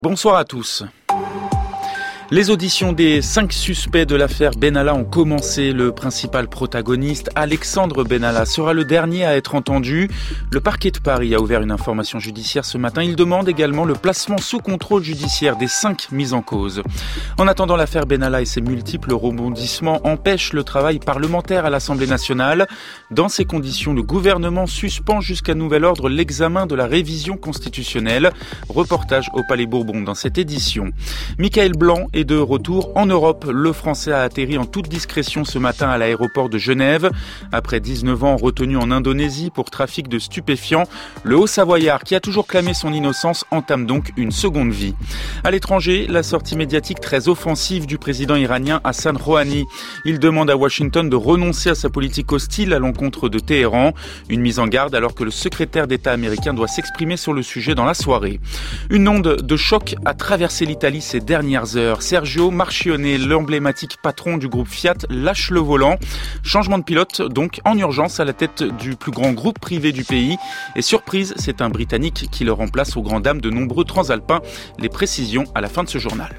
Bonsoir à tous. Les auditions des 5 suspects de l'affaire Benalla ont commencé. Le principal protagoniste, Alexandre Benalla, sera le dernier à être entendu. Le parquet de Paris a ouvert une information judiciaire ce matin. Il demande également le placement sous contrôle judiciaire des 5 mis en cause. En attendant, l'affaire Benalla et ses multiples rebondissements empêchent le travail parlementaire à l'Assemblée nationale. Dans ces conditions, le gouvernement suspend jusqu'à nouvel ordre l'examen de la révision constitutionnelle. Reportage au Palais Bourbon dans cette édition. Michael Blanc est de retour en Europe. Le Français a atterri en toute discrétion ce matin à l'aéroport de Genève. Après 19 ans retenu en Indonésie pour trafic de stupéfiants, le Haut-Savoyard, qui a toujours clamé son innocence, entame donc une seconde vie. À l'étranger, la sortie médiatique très offensive du président iranien Hassan Rouhani. Il demande à Washington de renoncer à sa politique hostile à l'encontre de Téhéran. Une mise en garde alors que le secrétaire d'État américain doit s'exprimer sur le sujet dans la soirée. Une onde de choc a traversé l'Italie ces dernières heures. Sergio Marchionne, l'emblématique patron du groupe Fiat, lâche le volant. Changement de pilote donc en urgence à la tête du plus grand groupe privé du pays. Et surprise, c'est un Britannique qui le remplace aux grandes dames de nombreux transalpins. Les précisions à la fin de ce journal.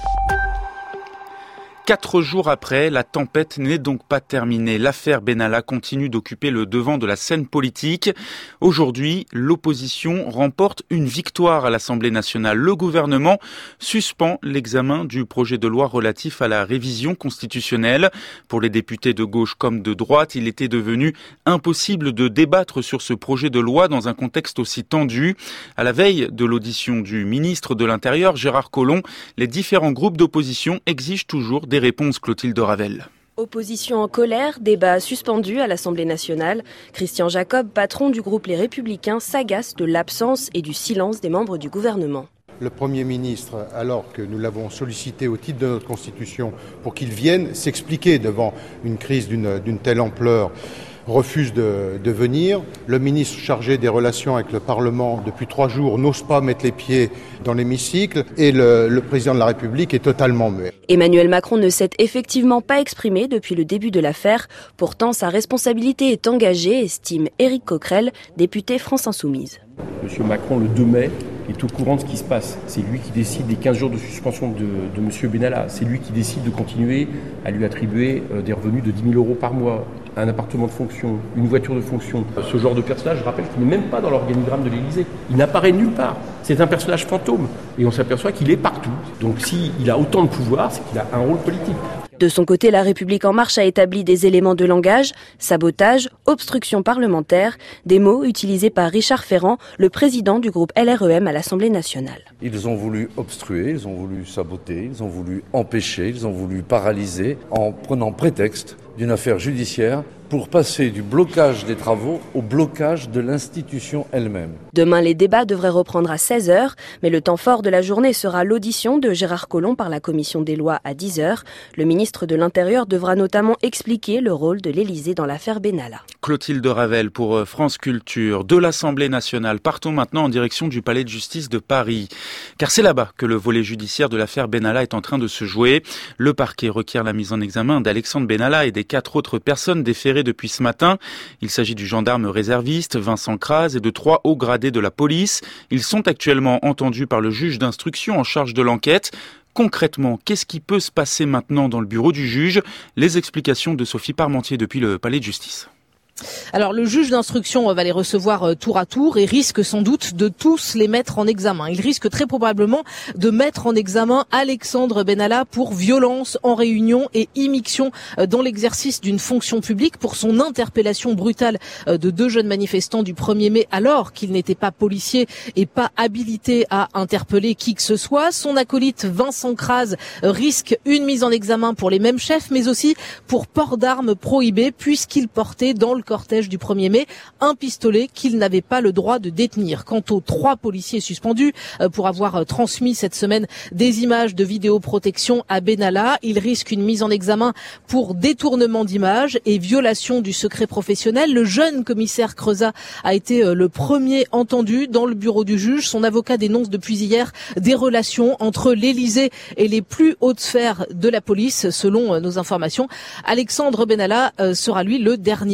4 jours après, la tempête n'est donc pas terminée. L'affaire Benalla continue d'occuper le devant de la scène politique. Aujourd'hui, l'opposition remporte une victoire à l'Assemblée nationale. Le gouvernement suspend l'examen du projet de loi relatif à la révision constitutionnelle. Pour les députés de gauche comme de droite, il était devenu impossible de débattre sur ce projet de loi dans un contexte aussi tendu. À la veille de l'audition du ministre de l'Intérieur, Gérard Collomb, les différents groupes d'opposition exigent toujours des réponses, Clotilde Ravel. Opposition en colère, débat suspendu à l'Assemblée nationale. Christian Jacob, patron du groupe Les Républicains, s'agace de l'absence et du silence des membres du gouvernement. Le Premier ministre, alors que nous l'avons sollicité au titre de notre Constitution pour qu'il vienne s'expliquer devant une crise d'une telle ampleur, refuse de venir. Le ministre chargé des relations avec le Parlement depuis 3 jours n'ose pas mettre les pieds dans l'hémicycle et le président de la République est totalement muet. Emmanuel Macron ne s'est effectivement pas exprimé depuis le début de l'affaire. Pourtant, sa responsabilité est engagée, estime Éric Coquerel, député France Insoumise. Monsieur Macron, le 2 mai, est au courant de ce qui se passe. C'est lui qui décide des 15 jours de suspension de monsieur Benalla. C'est lui qui décide de continuer à lui attribuer des revenus de 10 000 € par mois, un appartement de fonction, une voiture de fonction. Ce genre de personnage, je rappelle qu'il n'est même pas dans l'organigramme de l'Élysée. Il n'apparaît nulle part. C'est un personnage fantôme. Et on s'aperçoit qu'il est partout. Donc s'il a autant de pouvoir, c'est qu'il a un rôle politique. De son côté, La République En Marche a établi des éléments de langage, sabotage, obstruction parlementaire, des mots utilisés par Richard Ferrand, le président du groupe LREM à l'Assemblée nationale. Ils ont voulu obstruer, ils ont voulu saboter, ils ont voulu empêcher, ils ont voulu paralyser en prenant prétexte d'une affaire judiciaire pour passer du blocage des travaux au blocage de l'institution elle-même. Demain, les débats devraient reprendre à 16h, mais le temps fort de la journée sera l'audition de Gérard Collomb par la commission des lois à 10h. Le ministre de l'Intérieur devra notamment expliquer le rôle de l'Élysée dans l'affaire Benalla. Clotilde Ravel pour France Culture. De l'Assemblée nationale, partons maintenant en direction du Palais de justice de Paris. Car c'est là-bas que le volet judiciaire de l'affaire Benalla est en train de se jouer. Le parquet requiert la mise en examen d'Alexandre Benalla et des 4 autres personnes déférées depuis ce matin. Il s'agit du gendarme réserviste Vincent Kras et de 3 hauts gradés de la police. Ils sont actuellement entendus par le juge d'instruction en charge de l'enquête. Concrètement, qu'est-ce qui peut se passer maintenant dans le bureau du juge ? Les explications de Sophie Parmentier depuis le Palais de justice. Alors le juge d'instruction va les recevoir tour à tour et risque sans doute de tous les mettre en examen. Il risque très probablement de mettre en examen Alexandre Benalla pour violence en réunion et immixtion dans l'exercice d'une fonction publique pour son interpellation brutale de 2 jeunes manifestants du 1er mai alors qu'il n'était pas policier et pas habilité à interpeller qui que ce soit. Son acolyte Vincent Kras risque une mise en examen pour les mêmes chefs mais aussi pour port d'armes prohibé puisqu'il portait dans le cortège du 1er mai un pistolet qu'il n'avait pas le droit de détenir. Quant aux 3 policiers suspendus pour avoir transmis cette semaine des images de vidéoprotection à Benalla, ils risquent une mise en examen pour détournement d'images et violation du secret professionnel. Le jeune commissaire Creusa a été le premier entendu dans le bureau du juge. Son avocat dénonce depuis hier des relations entre l'Élysée et les plus hautes sphères de la police. Selon nos informations, Alexandre Benalla sera lui le dernier convoqué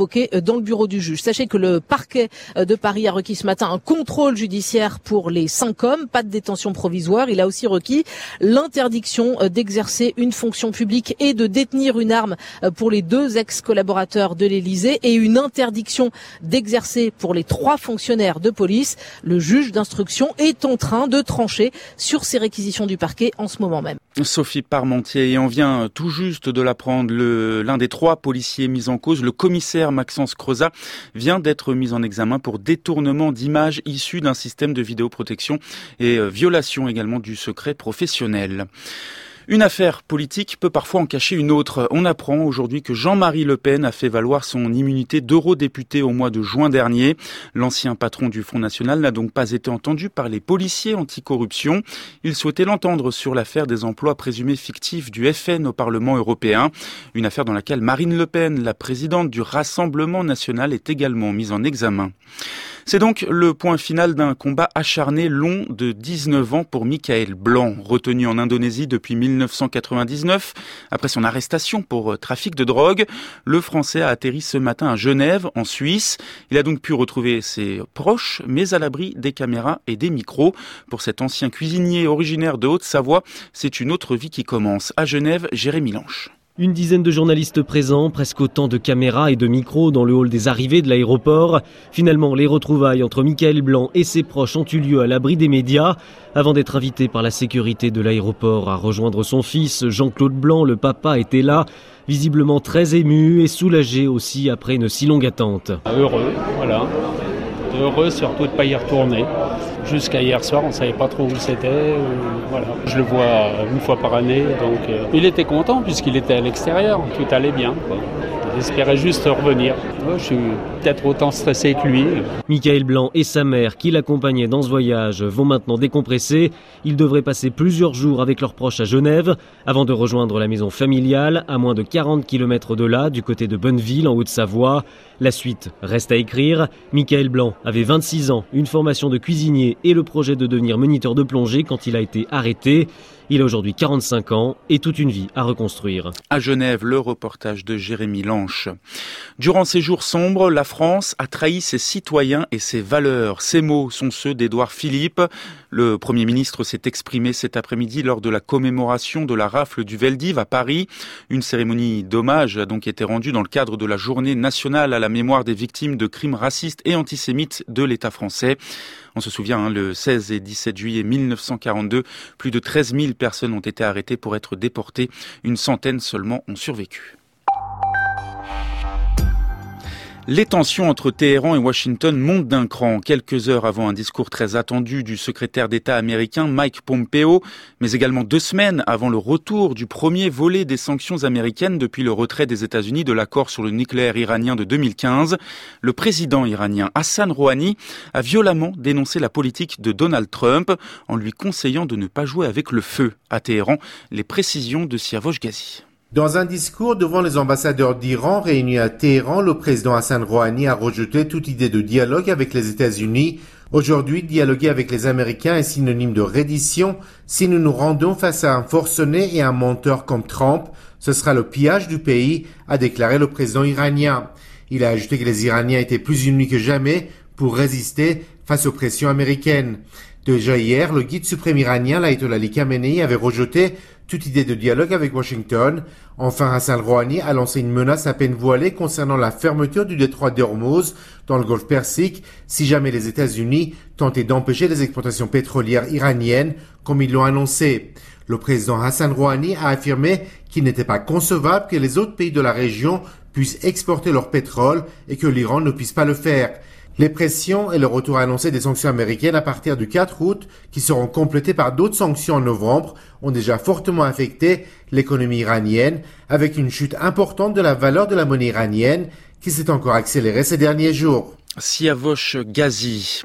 convoqués dans le bureau du juge. Sachez que le parquet de Paris a requis ce matin un contrôle judiciaire pour les 5 hommes, pas de détention provisoire. Il a aussi requis l'interdiction d'exercer une fonction publique et de détenir une arme pour les 2 ex-collaborateurs de l'Élysée et une interdiction d'exercer pour les 3 fonctionnaires de police. Le juge d'instruction est en train de trancher sur ces réquisitions du parquet en ce moment même. Sophie Parmentier, et on vient tout juste de l'apprendre, l'un des 3 policiers mis en cause, le commissaire Maxence Crezat, vient d'être mis en examen pour détournement d'images issues d'un système de vidéoprotection et violation également du secret professionnel. Une affaire politique peut parfois en cacher une autre. On apprend aujourd'hui que Jean-Marie Le Pen a fait valoir son immunité d'eurodéputé au mois de juin dernier. L'ancien patron du Front National n'a donc pas été entendu par les policiers anticorruption. Il souhaitait l'entendre sur l'affaire des emplois présumés fictifs du FN au Parlement européen. Une affaire dans laquelle Marine Le Pen, la présidente du Rassemblement national, est également mise en examen. C'est donc le point final d'un combat acharné long de 19 ans pour Michael Blanc, retenu en Indonésie depuis 1999. Après son arrestation pour trafic de drogue, le Français a atterri ce matin à Genève, en Suisse. Il a donc pu retrouver ses proches, mais à l'abri des caméras et des micros. Pour cet ancien cuisinier originaire de Haute-Savoie, c'est une autre vie qui commence. À Genève, Jérémy Lanche. Une dizaine de journalistes présents, presque autant de caméras et de micros dans le hall des arrivées de l'aéroport. Finalement, les retrouvailles entre Michael Blanc et ses proches ont eu lieu à l'abri des médias, avant d'être invité par la sécurité de l'aéroport à rejoindre son fils. Jean-Claude Blanc, le papa, était là, visiblement très ému et soulagé aussi après une si longue attente. Heureux, voilà. Heureux surtout de ne pas y retourner. Jusqu'à hier soir, on ne savait pas trop où c'était. Voilà. Je le vois une fois par année, donc il était content puisqu'il était à l'extérieur. Tout allait bien, quoi. J'espérais juste revenir. Je suis peut-être autant stressé que lui. Michael Blanc et sa mère, qui l'accompagnaient dans ce voyage, vont maintenant décompresser. Ils devraient passer plusieurs jours avec leurs proches à Genève, avant de rejoindre la maison familiale, à moins de 40 km de là, du côté de Bonneville, en Haute-Savoie. La suite reste à écrire. Michael Blanc avait 26 ans, une formation de cuisinier et le projet de devenir moniteur de plongée quand il a été arrêté. Il a aujourd'hui 45 ans et toute une vie à reconstruire. À Genève, le reportage de Jérémy Lanche. Durant ces jours sombres, la France a trahi ses citoyens et ses valeurs. Ces mots sont ceux d'Édouard Philippe. Le Premier ministre s'est exprimé cet après-midi lors de la commémoration de la rafle du Veldiv à Paris. Une cérémonie d'hommage a donc été rendue dans le cadre de la journée nationale à la mémoire des victimes de crimes racistes et antisémites de l'État français. On se souvient, le 16 et 17 juillet 1942, plus de 13 000 personnes ont été arrêtées pour être déportées. Une centaine seulement ont survécu. Les tensions entre Téhéran et Washington montent d'un cran quelques heures avant un discours très attendu du secrétaire d'État américain Mike Pompeo, mais également 2 semaines avant le retour du premier volet des sanctions américaines depuis le retrait des États-Unis de l'accord sur le nucléaire iranien de 2015. Le président iranien Hassan Rouhani a violemment dénoncé la politique de Donald Trump en lui conseillant de ne pas jouer avec le feu. À Téhéran, les précisions de Siavosh Ghazi. Dans un discours devant les ambassadeurs d'Iran réunis à Téhéran, le président Hassan Rouhani a rejeté toute idée de dialogue avec les États-Unis. Aujourd'hui, dialoguer avec les Américains est synonyme de reddition. Si nous nous rendons face à un forcené et un menteur comme Trump, ce sera le pillage du pays, a déclaré le président iranien. Il a ajouté que les Iraniens étaient plus unis que jamais pour résister face aux pressions américaines. Déjà hier, le guide suprême iranien, l'Ayatollah Ali Khamenei, avait rejeté toute idée de dialogue avec Washington. Enfin, Hassan Rouhani a lancé une menace à peine voilée concernant la fermeture du détroit d'Ormuz dans le golfe Persique si jamais les États-Unis tentaient d'empêcher les exportations pétrolières iraniennes comme ils l'ont annoncé. Le président Hassan Rouhani a affirmé qu'il n'était pas concevable que les autres pays de la région puissent exporter leur pétrole et que l'Iran ne puisse pas le faire. Les pressions et le retour annoncé des sanctions américaines à partir du 4 août, qui seront complétées par d'autres sanctions en novembre, ont déjà fortement affecté l'économie iranienne, avec une chute importante de la valeur de la monnaie iranienne qui s'est encore accélérée ces derniers jours. Siavosh Ghazi.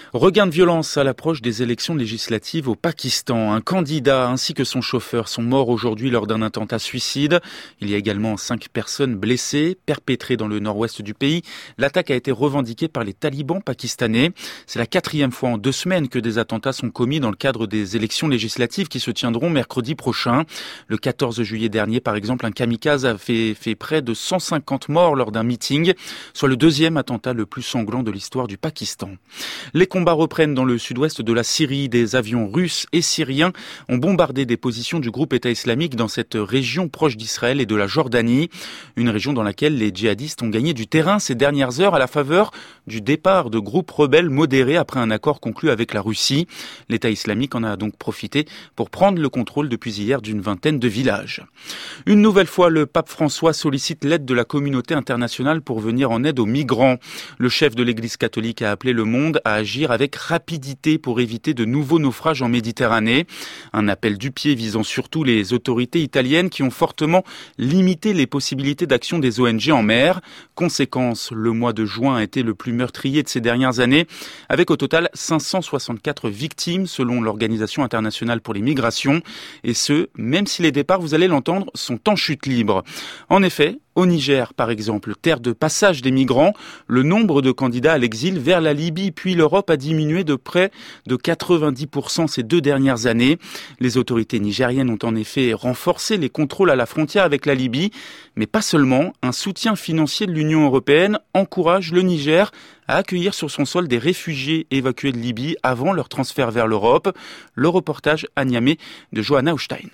Regain de violence à l'approche des élections législatives au Pakistan. Un candidat ainsi que son chauffeur sont morts aujourd'hui lors d'un attentat suicide. Il y a également 5 personnes blessées, perpétrées dans le nord-ouest du pays. L'attaque a été revendiquée par les talibans pakistanais. C'est la 4e fois en 2 semaines que des attentats sont commis dans le cadre des élections législatives qui se tiendront mercredi prochain. Le 14 juillet dernier, par exemple, un kamikaze a fait près de 150 morts lors d'un meeting, soit le 2e attentat le plus sanglant de l'histoire du Pakistan. Les combats reprennent dans le sud-ouest de la Syrie. Des avions russes et syriens ont bombardé des positions du groupe État islamique dans cette région proche d'Israël et de la Jordanie. Une région dans laquelle les djihadistes ont gagné du terrain ces dernières heures à la faveur du départ de groupes rebelles modérés après un accord conclu avec la Russie. L'État islamique en a donc profité pour prendre le contrôle depuis hier d'une vingtaine de villages. Une nouvelle fois, le pape François sollicite l'aide de la communauté internationale pour venir en aide aux migrants. Le chef de l'Église catholique a appelé le monde à agir avec rapidité pour éviter de nouveaux naufrages en Méditerranée. Un appel du pied visant surtout les autorités italiennes qui ont fortement limité les possibilités d'action des ONG en mer. Conséquence, le mois de juin a été le plus meurtrier de ces dernières années, avec au total 564 victimes selon l'Organisation internationale pour les migrations. Et ce, même si les départs, vous allez l'entendre, sont en chute libre. En effet, au Niger, par exemple, terre de passage des migrants, le nombre de candidats à l'exil vers la Libye puis l'Europe a diminué de près de 90% ces 2 dernières années. Les autorités nigériennes ont en effet renforcé les contrôles à la frontière avec la Libye, mais pas seulement. Un soutien financier de l'Union européenne encourage le Niger à accueillir sur son sol des réfugiés évacués de Libye avant leur transfert vers l'Europe. Le reportage à Niamey de Johanna Austein.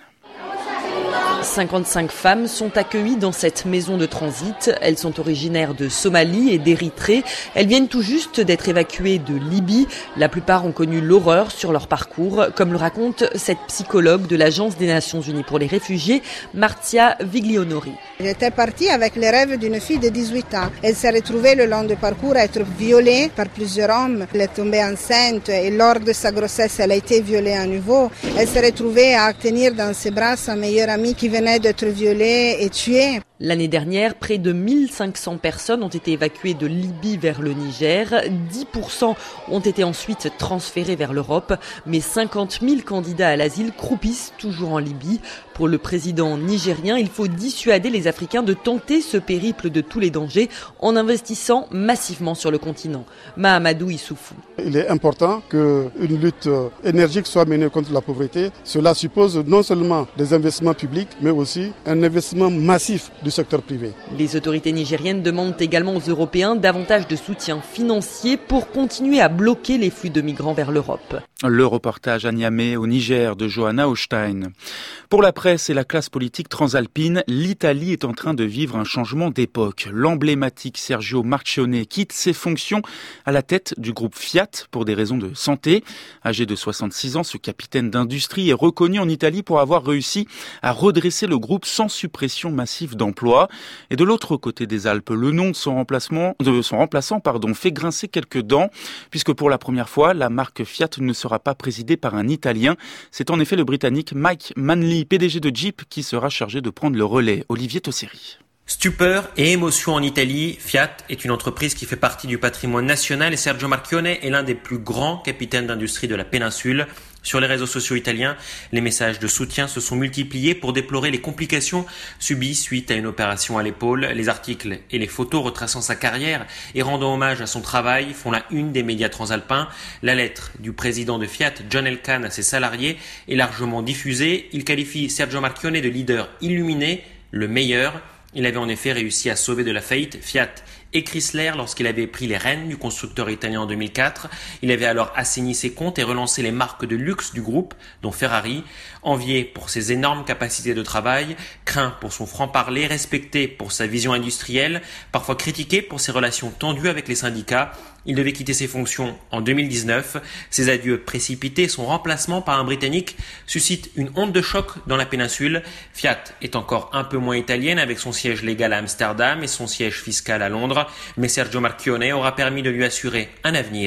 55 femmes sont accueillies dans cette maison de transit. Elles sont originaires de Somalie et d'Érythrée. Elles viennent tout juste d'être évacuées de Libye. La plupart ont connu l'horreur sur leur parcours, comme le raconte cette psychologue de l'Agence des Nations Unies pour les réfugiés, Martia Viglionori. J'étais partie avec les rêves d'une fille de 18 ans. Elle s'est retrouvée le long du parcours à être violée par plusieurs hommes. Elle est tombée enceinte et lors de sa grossesse, elle a été violée à nouveau. Elle s'est retrouvée à tenir dans ses bras sa meilleure amie qui venait d'être violée et tuée. L'année dernière, près de 1500 personnes ont été évacuées de Libye vers le Niger. 10% ont été ensuite transférés vers l'Europe. Mais 50 000 candidats à l'asile croupissent toujours en Libye. Pour le président nigérien, il faut dissuader les Africains de tenter ce périple de tous les dangers en investissant massivement sur le continent. Mahamadou Issoufou. Il est important qu'une lutte énergique soit menée contre la pauvreté. Cela suppose non seulement des investissements publics, mais aussi un investissement massif du secteur privé. Les autorités nigériennes demandent également aux Européens davantage de soutien financier pour continuer à bloquer les flux de migrants vers l'Europe. Le reportage à Niamey au Niger de Johanna Austein. Pour la presse et la classe politique transalpine, l'Italie est en train de vivre un changement d'époque. L'emblématique Sergio Marchionne quitte ses fonctions à la tête du groupe Fiat pour des raisons de santé. Âgé de 66 ans, ce capitaine d'industrie est reconnu en Italie pour avoir réussi à redresser le groupe sans suppression massive d'emplois. Et de l'autre côté des Alpes, le nom de son remplaçant fait grincer quelques dents, puisque pour la première fois, la marque Fiat ne sera pas présidée par un Italien. C'est en effet le Britannique Mike Manley, PDG de Jeep, qui sera chargé de prendre le relais. Olivier Tosseri. Stupeur et émotion en Italie, Fiat est une entreprise qui fait partie du patrimoine national et Sergio Marchionne est l'un des plus grands capitaines d'industrie de la péninsule. Sur les réseaux sociaux italiens, les messages de soutien se sont multipliés pour déplorer les complications subies suite à une opération à l'épaule. Les articles et les photos retraçant sa carrière et rendant hommage à son travail font la une des médias transalpins. La lettre du président de Fiat, John Elkann, à ses salariés est largement diffusée. Il qualifie Sergio Marchionne de leader illuminé, le meilleur. Il avait en effet réussi à sauver de la faillite Fiat et Chrysler lorsqu'il avait pris les rênes du constructeur italien en 2004. Il avait alors assaini ses comptes et relancé les marques de luxe du groupe, dont Ferrari. Envié pour ses énormes capacités de travail, craint pour son franc-parler, respecté pour sa vision industrielle, parfois critiqué pour ses relations tendues avec les syndicats, il devait quitter ses fonctions en 2019. Ses adieux précipités, son remplacement par un Britannique suscite une onde de choc dans la péninsule. Fiat est encore un peu moins italienne avec son siège légal à Amsterdam et son siège fiscal à Londres, mais Sergio Marchionne aura permis de lui assurer un avenir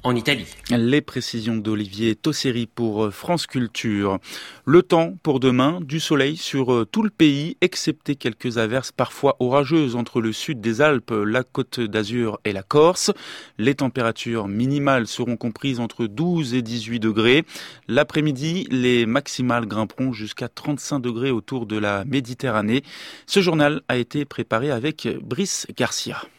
en Italie. Les précisions d'Olivier Tosseri pour France Culture. Le temps pour demain, du soleil sur tout le pays, excepté quelques averses parfois orageuses entre le sud des Alpes, la Côte d'Azur et la Corse. Les températures minimales seront comprises entre 12 et 18 degrés. L'après-midi, les maximales grimperont jusqu'à 35 degrés autour de la Méditerranée. Ce journal a été préparé avec Brice Garcia.